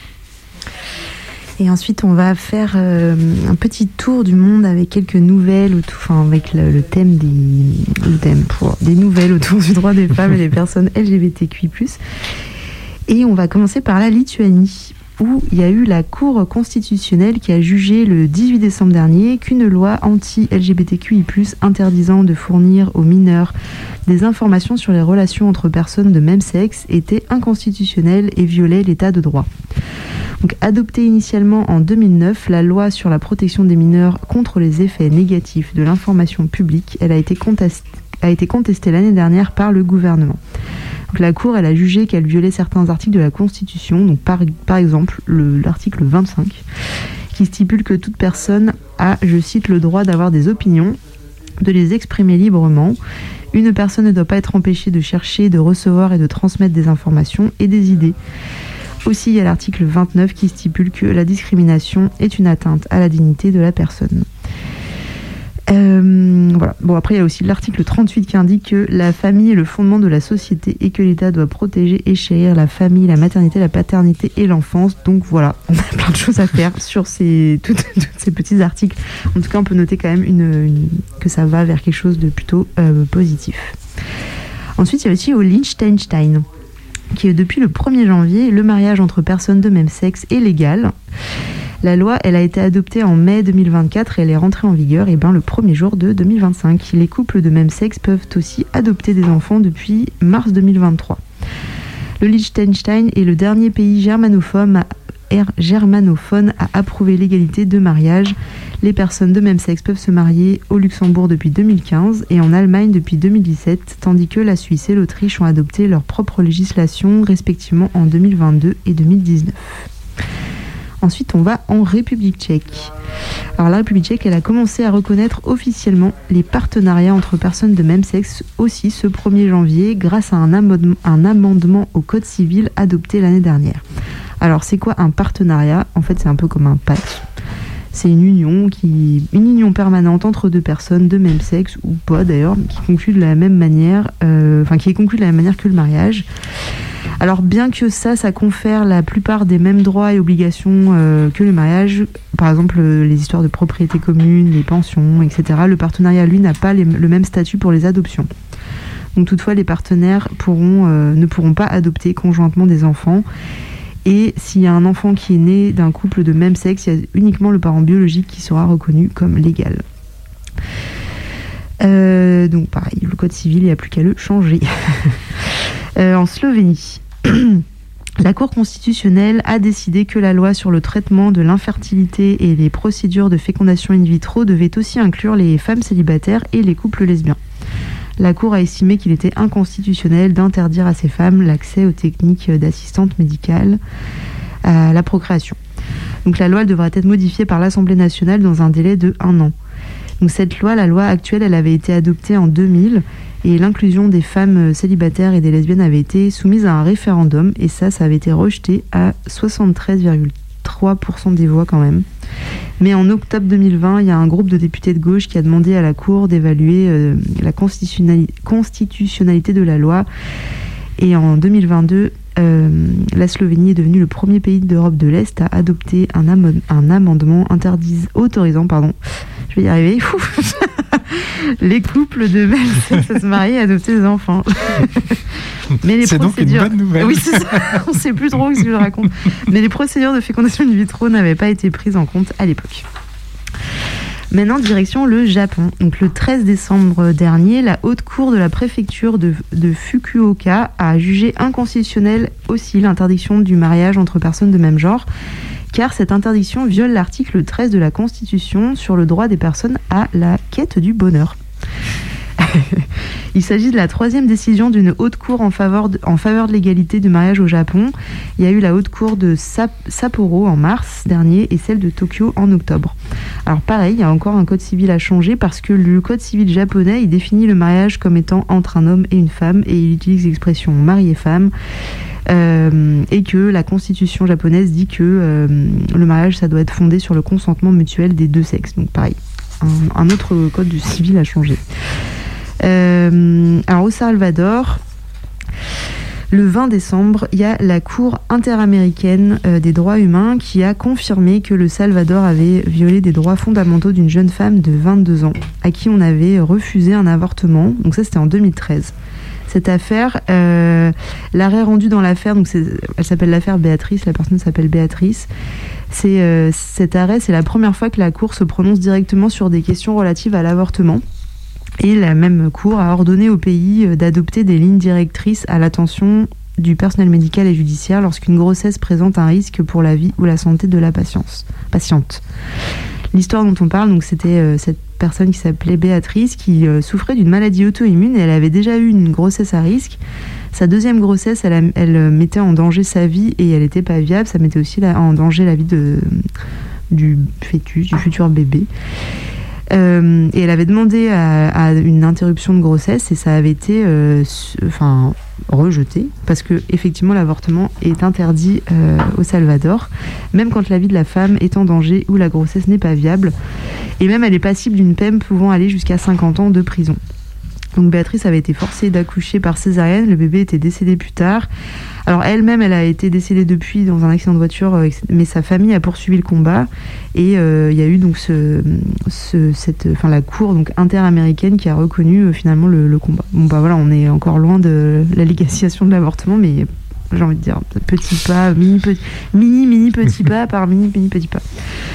Et ensuite, on va faire euh, un petit tour du monde avec quelques nouvelles, autour, enfin avec le, le thème des, le thème pour des nouvelles autour du droit des femmes et des personnes L G B T Q I plus. Et on va commencer par la Lituanie. où il y a eu la Cour constitutionnelle qui a jugé le dix-huit décembre dernier qu'une loi anti-L G B T Q I plus, interdisant de fournir aux mineurs des informations sur les relations entre personnes de même sexe était inconstitutionnelle et violait l'état de droit. Donc, adoptée initialement en deux mille neuf, la loi sur la protection des mineurs contre les effets négatifs de l'information publique, elle a été contestée, a été contestée l'année dernière par le gouvernement. Donc, la Cour, elle a jugé qu'elle violait certains articles de la Constitution, donc par, par exemple le, l'article vingt-cinq, qui stipule que toute personne a, je cite, le droit d'avoir des opinions, de les exprimer librement. Une personne ne doit pas être empêchée de chercher, de recevoir et de transmettre des informations et des idées. Aussi, il y a l'article vingt-neuf qui stipule que la discrimination est une atteinte à la dignité de la personne. Euh, voilà. Bon, après, il y a aussi l'article trente-huit qui indique que la famille est le fondement de la société et que l'État doit protéger et chérir la famille, la maternité, la paternité et l'enfance. Donc voilà, on a plein de choses à faire sur ces, toutes, toutes ces petits articles. En tout cas, on peut noter quand même une, une, que ça va vers quelque chose de plutôt euh, positif. Ensuite, il y a aussi au Liechtenstein, qui est depuis le premier janvier, le mariage entre personnes de même sexe est légal. La loi, elle a été adoptée en mai deux mille vingt-quatre et elle est rentrée en vigueur et ben, le premier jour de deux mille vingt-cinq. Les couples de même sexe peuvent aussi adopter des enfants depuis mars deux mille vingt-trois. Le Liechtenstein est le dernier pays germanophone à, germanophone à approuver l'égalité de mariage. Les personnes de même sexe peuvent se marier au Luxembourg depuis deux mille quinze et en Allemagne depuis deux mille dix-sept, tandis que la Suisse et l'Autriche ont adopté leur propre législation, respectivement en deux mille vingt-deux et deux mille dix-neuf. Ensuite, on va en République tchèque. Alors la République tchèque, elle a commencé à reconnaître officiellement les partenariats entre personnes de même sexe aussi ce premier janvier grâce à un amendement, un amendement au Code civil adopté l'année dernière. Alors c'est quoi un partenariat ? En fait, c'est un peu comme un pacte. C'est une union, qui, une union permanente entre deux personnes de même sexe, ou pas d'ailleurs, qui conclut de la même manière, euh, enfin qui est conclue de la même manière que le mariage. Alors bien que ça, ça confère la plupart des mêmes droits et obligations euh, que le mariage, par exemple euh, les histoires de propriété commune, les pensions, et cetera, le partenariat, lui, n'a pas les, le même statut pour les adoptions. Donc toutefois, les partenaires pourront, euh, ne pourront pas adopter conjointement des enfants. Et s'il y a un enfant qui est né d'un couple de même sexe, il y a uniquement le parent biologique qui sera reconnu comme légal. Euh, donc pareil, le code civil, il n'y a plus qu'à le changer. euh, en Slovénie, la Cour constitutionnelle a décidé que la loi sur le traitement de l'infertilité et les procédures de fécondation in vitro devait aussi inclure les femmes célibataires et les couples lesbiens. La Cour a estimé qu'il était inconstitutionnel d'interdire à ces femmes l'accès aux techniques d'assistante médicale à la procréation. Donc la loi elle devra être modifiée par l'Assemblée nationale dans un délai de un an. Donc cette loi, la loi actuelle, elle avait été adoptée en deux mille et l'inclusion des femmes célibataires et des lesbiennes avait été soumise à un référendum et ça, ça avait été rejeté à soixante-treize virgule trois pour cent des voix quand même. Mais en octobre deux mille vingt, il y a un groupe de députés de gauche qui a demandé à la Cour d'évaluer euh, la constitutionnali- constitutionnalité de la loi. Et en deux mille vingt-deux, euh, la Slovénie est devenue le premier pays d'Europe de l'Est à adopter un, am- un amendement interdis- autorisant, pardon, je vais y arriver, les couples de même sexe à se marier et adopter des enfants. Mais les c'est procédures... donc une bonne nouvelle. Oui, c'est ça. On ne sait plus trop ce que je raconte. Mais les procédures de fécondation in vitro n'avaient pas été prises en compte à l'époque. Maintenant, direction le Japon. Donc, le treize décembre dernier, la haute cour de la préfecture de, de Fukuoka a jugé inconstitutionnelle aussi l'interdiction du mariage entre personnes de même genre, car cette interdiction viole l'article treize de la Constitution sur le droit des personnes à la quête du bonheur. Il s'agit de la troisième décision d'une haute cour en faveur de, en faveur de l'égalité du mariage au Japon. Il y a eu la haute cour de Sap- Sapporo en mars dernier et celle de Tokyo en octobre. Alors pareil, il y a encore un code civil à changer parce que le code civil japonais, il définit le mariage comme étant entre un homme et une femme et il utilise l'expression mari et femme. Euh, et que la constitution japonaise dit que euh, le mariage, ça doit être fondé sur le consentement mutuel des deux sexes. Donc pareil, un, un autre code du civil a changé. Euh, alors au Salvador, le vingt décembre, il y a la Cour interaméricaine euh, des droits humains qui a confirmé que le Salvador avait violé des droits fondamentaux d'une jeune femme de vingt-deux ans à qui on avait refusé un avortement. Donc ça, c'était en deux mille treize. cette affaire. Euh, l'arrêt rendu dans l'affaire, donc c'est, elle s'appelle l'affaire Béatrice, la personne s'appelle Béatrice. C'est, euh, cet arrêt, c'est la première fois que la Cour se prononce directement sur des questions relatives à l'avortement. Et la même Cour a ordonné au pays d'adopter des lignes directrices à l'attention du personnel médical et judiciaire lorsqu'une grossesse présente un risque pour la vie ou la santé de la patience, patiente. L'histoire dont on parle, donc, c'était euh, cette personne qui s'appelait Béatrice qui euh, souffrait d'une maladie auto-immune et elle avait déjà eu une grossesse à risque. Sa deuxième grossesse, elle, a, elle mettait en danger sa vie et elle n'était pas viable. Ça mettait aussi la, en danger la vie de, du fœtus, du futur bébé. Euh, et elle avait demandé à, à une interruption de grossesse et ça avait été euh, enfin, rejeté parce que effectivement l'avortement est interdit euh, au Salvador, même quand la vie de la femme est en danger ou la grossesse n'est pas viable. Et même elle est passible d'une peine pouvant aller jusqu'à cinquante ans de prison. Donc Béatrice avait été forcée d'accoucher par césarienne, le bébé était décédé plus tard. Alors elle-même, elle a été décédée depuis dans un accident de voiture, mais sa famille a poursuivi le combat et euh, il y a eu donc ce, ce, cette, enfin la cour donc interaméricaine qui a reconnu euh, finalement le, le combat. Bon bah voilà, on est encore loin de la légalisation de l'avortement, mais j'ai envie de dire petit pas, mini petit, mini mini petit pas par mini mini petit pas.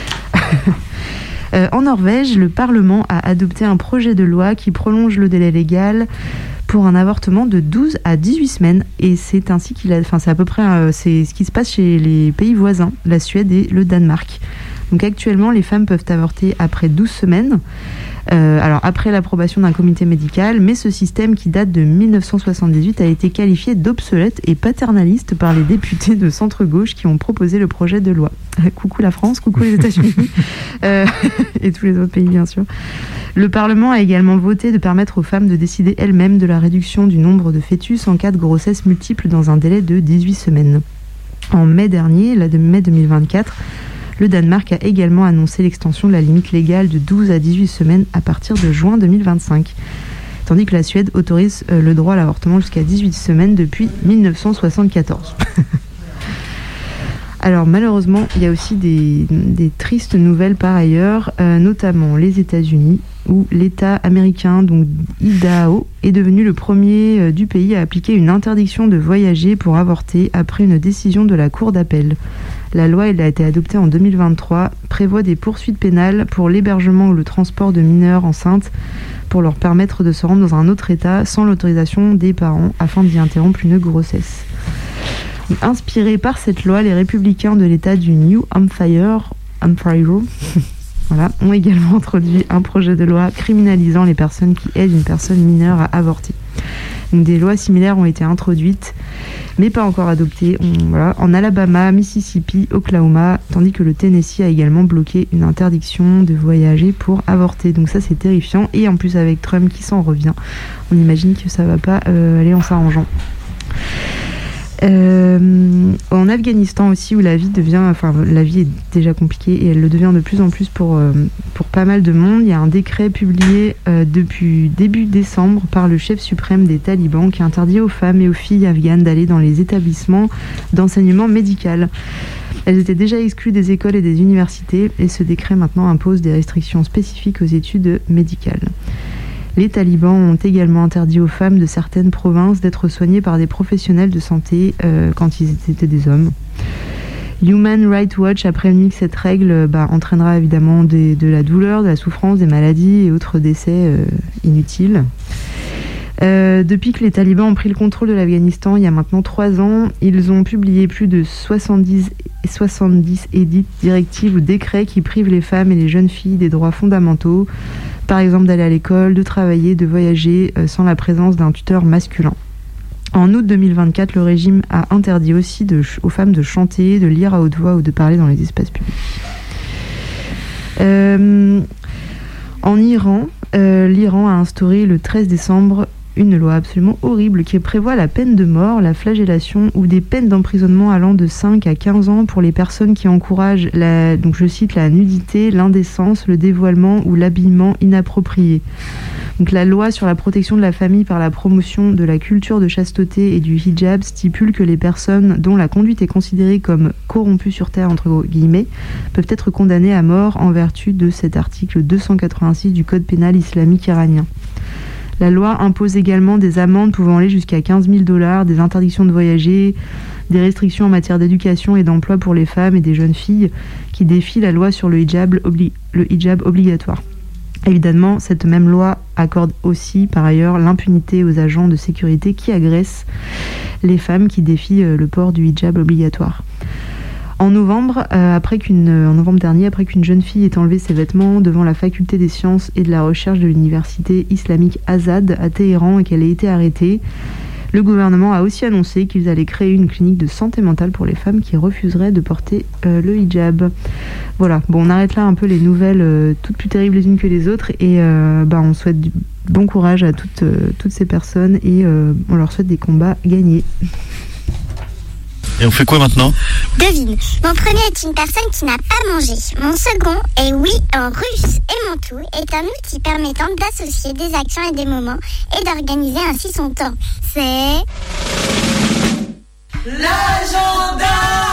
Euh, en Norvège, le Parlement a adopté un projet de loi qui prolonge le délai légal pour un avortement de douze à dix-huit semaines. Et c'est ainsi qu'il a, enfin c'est à peu près euh, c'est ce qui se passe chez les pays voisins, la Suède et le Danemark. Donc actuellement, les femmes peuvent avorter après douze semaines. Euh, alors après l'approbation d'un comité médical, mais ce système qui date de dix-neuf cent soixante-dix-huit a été qualifié d'obsolète et paternaliste par les députés de centre-gauche qui ont proposé le projet de loi. Coucou la France, coucou les États-Unis euh, et tous les autres pays bien sûr. Le Parlement a également voté de permettre aux femmes de décider elles-mêmes de la réduction du nombre de fœtus en cas de grossesse multiple dans un délai de dix-huit semaines. En mai dernier, là de mai deux mille vingt-quatre, le Danemark a également annoncé l'extension de la limite légale de douze à dix-huit semaines à partir de juin deux mille vingt-cinq. Tandis que la Suède autorise euh, le droit à l'avortement jusqu'à dix-huit semaines depuis dix-neuf cent soixante-quatorze. Alors malheureusement, il y a aussi des, des tristes nouvelles par ailleurs, euh, notamment les États-Unis, où l'État américain, donc Idaho, est devenu le premier euh, du pays à appliquer une interdiction de voyager pour avorter après une décision de la Cour d'appel. La loi, elle a été adoptée en deux mille vingt-trois, prévoit des poursuites pénales pour l'hébergement ou le transport de mineurs enceintes pour leur permettre de se rendre dans un autre État sans l'autorisation des parents afin d'y interrompre une grossesse. Inspirés par cette loi, les républicains de l'État du New Hampshire, Hampshire voilà, ont également introduit un projet de loi criminalisant les personnes qui aident une personne mineure à avorter. Donc, des lois similaires ont été introduites, mais pas encore adoptées. On, voilà, en Alabama, Mississippi, Oklahoma, tandis que le Tennessee a également bloqué une interdiction de voyager pour avorter. Donc ça, c'est terrifiant. Et en plus, avec Trump qui s'en revient, on imagine que ça va pas euh, aller en s'arrangeant. Euh, en Afghanistan aussi, où la vie devient, enfin la vie est déjà compliquée et elle le devient de plus en plus pour euh, pour pas mal de monde. Il y a un décret publié euh, depuis début décembre par le chef suprême des talibans qui interdit aux femmes et aux filles afghanes d'aller dans les établissements d'enseignement médical. Elles étaient déjà exclues des écoles et des universités et ce décret maintenant impose des restrictions spécifiques aux études médicales. Les talibans ont également interdit aux femmes de certaines provinces d'être soignées par des professionnels de santé euh, quand ils étaient des hommes. Human Rights Watch a prévenu que cette règle bah, entraînera évidemment des, de la douleur, de la souffrance, des maladies et autres décès euh, inutiles. Euh, depuis que les talibans ont pris le contrôle de l'Afghanistan il y a maintenant trois ans, ils ont publié plus de soixante-dix, soixante-dix édits, directives ou décrets qui privent les femmes et les jeunes filles des droits fondamentaux, par exemple d'aller à l'école, de travailler, de voyager euh, sans la présence d'un tuteur masculin. En août deux mille vingt-quatre, le régime a interdit aussi de, aux femmes de chanter, de lire à haute voix ou de parler dans les espaces publics. Euh, en Iran, euh, l'Iran a instauré le treize décembre une loi absolument horrible qui prévoit la peine de mort, la flagellation ou des peines d'emprisonnement allant de cinq à quinze ans pour les personnes qui encouragent, la, donc je cite, la nudité, l'indécence, le dévoilement ou l'habillement inapproprié. Donc la loi sur la protection de la famille par la promotion de la culture de chasteté et du hijab stipule que les personnes dont la conduite est considérée comme corrompue sur terre, entre guillemets, peuvent être condamnées à mort en vertu de cet article deux cent quatre-vingt-six du Code pénal islamique iranien. La loi impose également des amendes pouvant aller jusqu'à quinze mille dollars, des interdictions de voyager, des restrictions en matière d'éducation et d'emploi pour les femmes et des jeunes filles qui défient la loi sur le hijab, obli- le hijab obligatoire. Évidemment, cette même loi accorde aussi, par ailleurs, l'impunité aux agents de sécurité qui agressent les femmes qui défient le port du hijab obligatoire. En novembre, euh, après qu'une, en novembre dernier, après qu'une jeune fille ait enlevé ses vêtements devant la faculté des sciences et de la recherche de l'université islamique Azad à Téhéran et qu'elle ait été arrêtée, le gouvernement a aussi annoncé qu'ils allaient créer une clinique de santé mentale pour les femmes qui refuseraient de porter euh, le hijab. Voilà, bon, on arrête là un peu les nouvelles, euh, toutes plus terribles les unes que les autres, et euh, bah, on souhaite du bon courage à toutes, euh, toutes ces personnes, et euh, on leur souhaite des combats gagnés. Et on fait quoi maintenant? Devine, mon premier est une personne qui n'a pas mangé. Mon second est oui en russe. Et mon tout est un outil permettant d'associer des actions et des moments et d'organiser ainsi son temps. C'est... l'agenda!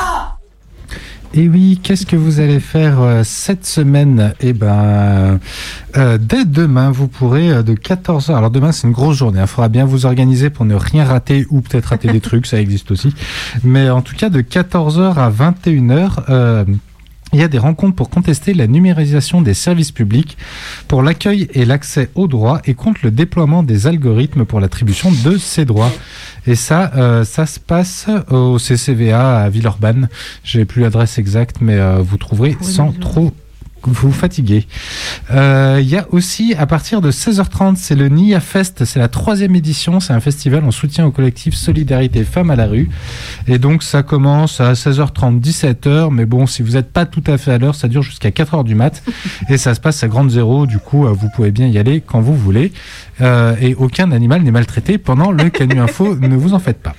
Et oui, qu'est-ce que vous allez faire euh, cette semaine? Eh ben, euh, dès demain, vous pourrez euh, de quatorze heures. Alors demain, c'est une grosse journée. Il faudra bien vous organiser pour ne rien rater ou peut-être rater des trucs, ça existe aussi. Mais en tout cas, de quatorze heures à vingt et une heures, euh, il y a des rencontres pour contester la numérisation des services publics, pour l'accueil et l'accès aux droits et contre le déploiement des algorithmes pour l'attribution de ces droits. Et ça, euh, ça se passe au C C V A à Villeurbanne. J'ai plus l'adresse exacte, mais euh, vous trouverez oui, sans trop vous fatiguer. Il euh, y a aussi, à partir de seize heures trente, c'est le Nia Fest, c'est la troisième édition, c'est un festival en soutien au collectif Solidarité Femmes à la rue. Et donc ça commence à seize heures trente, dix-sept heures, mais bon, si vous n'êtes pas tout à fait à l'heure, ça dure jusqu'à quatre heures du mat. Et ça se passe à Grande Zéro, du coup, vous pouvez bien y aller quand vous voulez. Euh, et aucun animal n'est maltraité pendant le Canu Info, ne vous en faites pas.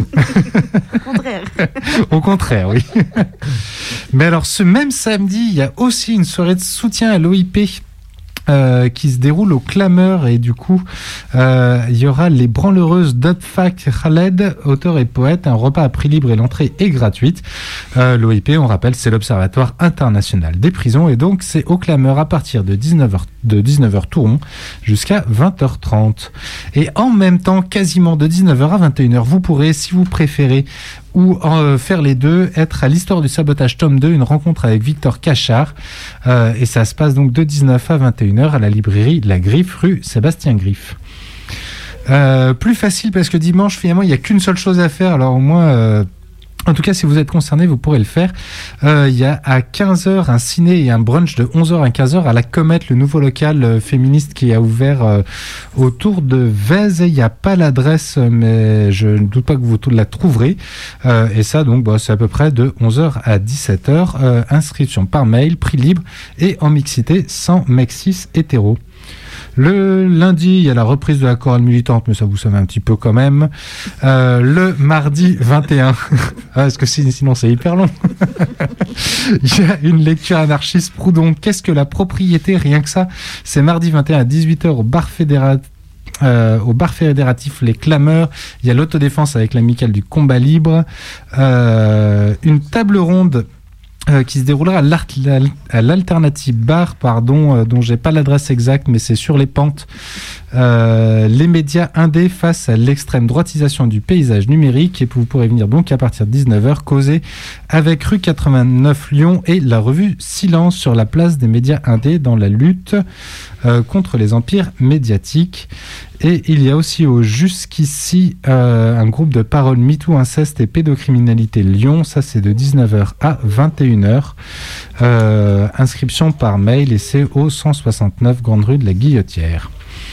Au contraire. Au contraire, oui. Mais alors, ce même samedi, il y a aussi une soirée de soutien à l'O I P euh, qui se déroule au Clameur, et du coup, euh, il y aura les branleuses d'Adfak Khaled, auteur et poète, un repas à prix libre et l'entrée est gratuite. Euh, L'O I P, on rappelle, c'est l'Observatoire international des prisons, et donc c'est au Clameur à partir de dix-neuf heures, de dix-neuf heures Touron jusqu'à vingt heures trente. Et en même temps, quasiment de dix-neuf heures à vingt et une heures, vous pourrez, si vous préférez, ou euh, faire les deux, être à l'Histoire du sabotage tome deux, une rencontre avec Victor Cachard. Euh, et ça se passe donc de dix-neuf à vingt et une heures à la librairie La Griffe, rue Sébastien Griffe. Euh, plus facile parce que dimanche, finalement, il n'y a qu'une seule chose à faire. Alors au moins... Euh, En tout cas, si vous êtes concerné, vous pourrez le faire. Euh, il y a à quinze heures un ciné et un brunch de onze heures à quinze heures à la Comète, le nouveau local euh, féministe qui a ouvert euh, autour de Vèze. Il n'y a pas l'adresse, mais je ne doute pas que vous la trouverez. Euh, et ça, donc, bah, c'est à peu près de onze heures à dix-sept heures. Euh, inscription par mail, prix libre et en mixité sans mec cis hétéro. Le lundi, il y a la reprise de la chorale militante, mais ça vous savez un petit peu quand même. Euh, le mardi vingt et un, ah, parce que sinon c'est hyper long. Il y a une lecture anarchiste Proudhon. Qu'est-ce que la propriété? Rien que ça. C'est mardi vingt et un à dix-huit heures au bar fédératif. Euh, au bar fédératif Les Clameurs. Il y a l'autodéfense avec l'amicale du combat libre. Euh, une table ronde Euh, qui se déroulera à, à l'Alternative Bar, pardon, euh, dont j'ai pas l'adresse exacte, mais c'est sur les pentes. Euh, les médias indés face à l'extrême droitisation du paysage numérique, et vous pourrez venir donc à partir de dix-neuf heures causer avec rue quatre-vingt-neuf Lyon et la revue Silence sur la place des médias indés dans la lutte euh, contre les empires médiatiques. Et il y a aussi au Jusqu'ici euh, un groupe de paroles MeToo, inceste et pédocriminalité Lyon. Ça, c'est de dix-neuf heures à vingt et une heures. Euh, inscription par mail et c'est au cent soixante-neuf Grande Rue de la Guillotière.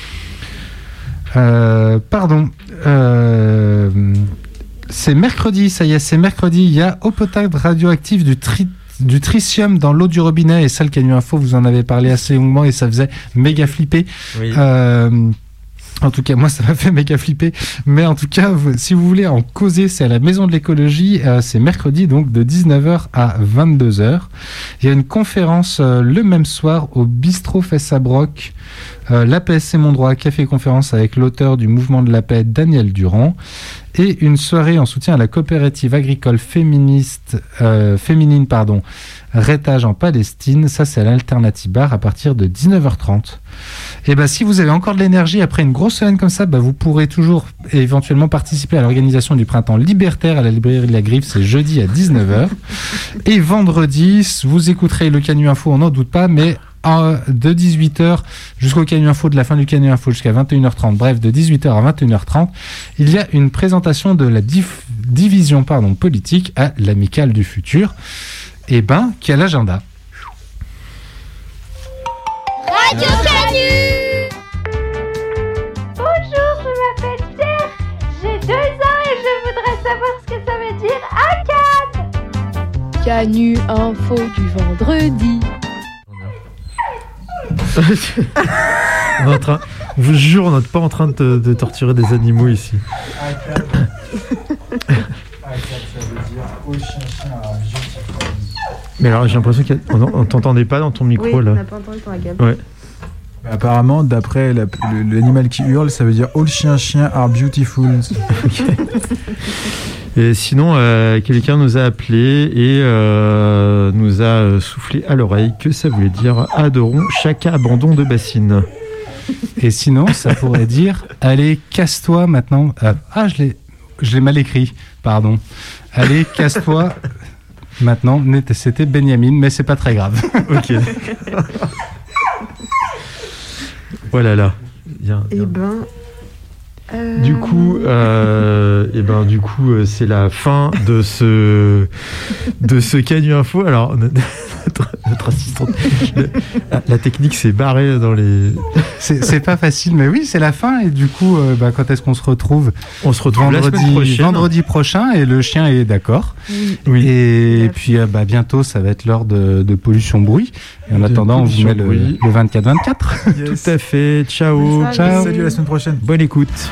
Euh, pardon. Euh, c'est mercredi, ça y est, c'est mercredi. Il y a eau potable radioactive du tri du tritium dans l'eau du robinet. Et ça, le Canu Info, vous en avez parlé assez longuement et ça faisait méga flipper. Oui. Euh, En tout cas, moi, ça m'a fait méga flipper. Mais en tout cas, vous, si vous voulez en causer, c'est à la Maison de l'Écologie. Euh, c'est mercredi, donc de dix-neuf heures à vingt-deux heures. Il y a une conférence euh, le même soir au Bistrot Fessabroc. Euh, l'A P S C Mon Droit, café-conférence avec l'auteur du Mouvement de la Paix, Daniel Durand. Et une soirée en soutien à la coopérative agricole féministe, euh, féminine, pardon, Rétage en Palestine. Ça, c'est à l'Alternative Bar à partir de dix-neuf heures trente. Et bah, si vous avez encore de l'énergie après une grosse semaine comme ça, bah, vous pourrez toujours éventuellement participer à l'organisation du printemps libertaire à la librairie de la Griffe. C'est jeudi à dix-neuf heures. Et vendredi, vous écouterez le Canu Info, on n'en doute pas, mais de dix-huit heures jusqu'au Canu Info, de la fin du Canu Info jusqu'à vingt et une heures trente, bref, de dix-huit heures à vingt et une heures trente, il y a une présentation de la diff- division pardon, politique à l'Amicale du Futur. Et ben, quel agenda? Radio Canu. Bonjour, je m'appelle Pierre, j'ai deux ans et je voudrais savoir ce que ça veut dire à Cannes. Canu Info du vendredi. On est en train, je vous jure, on n'est pas en train de, de torturer des animaux ici. Mais alors j'ai l'impression qu'on ne t'entendait pas dans ton micro oui, là. On n'a pas entendu ton agave. Ouais. Bah, apparemment, d'après la- le- l'animal qui hurle, ça veut dire all chiens chiens are beautiful. Et sinon, euh, quelqu'un nous a appelé et euh, nous a euh, soufflé à l'oreille que ça voulait dire adorons chaque abandon de bassine. Et sinon, ça pourrait dire allez, casse-toi maintenant. Euh, ah, je l'ai, je l'ai mal écrit, pardon. Allez, casse-toi maintenant. C'était Benjamin, mais c'est pas très grave. Ok. Voilà là. Bien, Eh bien. ben. euh, Du coup, euh, et ben du coup, euh, c'est la fin de ce de ce Canu Info. Alors notre, notre assistante, la, la technique s'est barrée dans les. C'est, c'est pas facile, mais oui, c'est la fin. Et du coup, euh, bah, quand est-ce qu'on se retrouve? On se retrouve vendredi, la semaine prochaine. vendredi prochain, et le chien est d'accord. Oui. Oui. Et puis euh, bah, bientôt, ça va être l'heure de, de pollution bruit. Et en De attendant, on vous pollution met le, bruit. le vingt-quatre vingt-quatre. Tout à fait. Ciao. Bonne soirée. Ciao. Salut, à la semaine prochaine. Bonne écoute.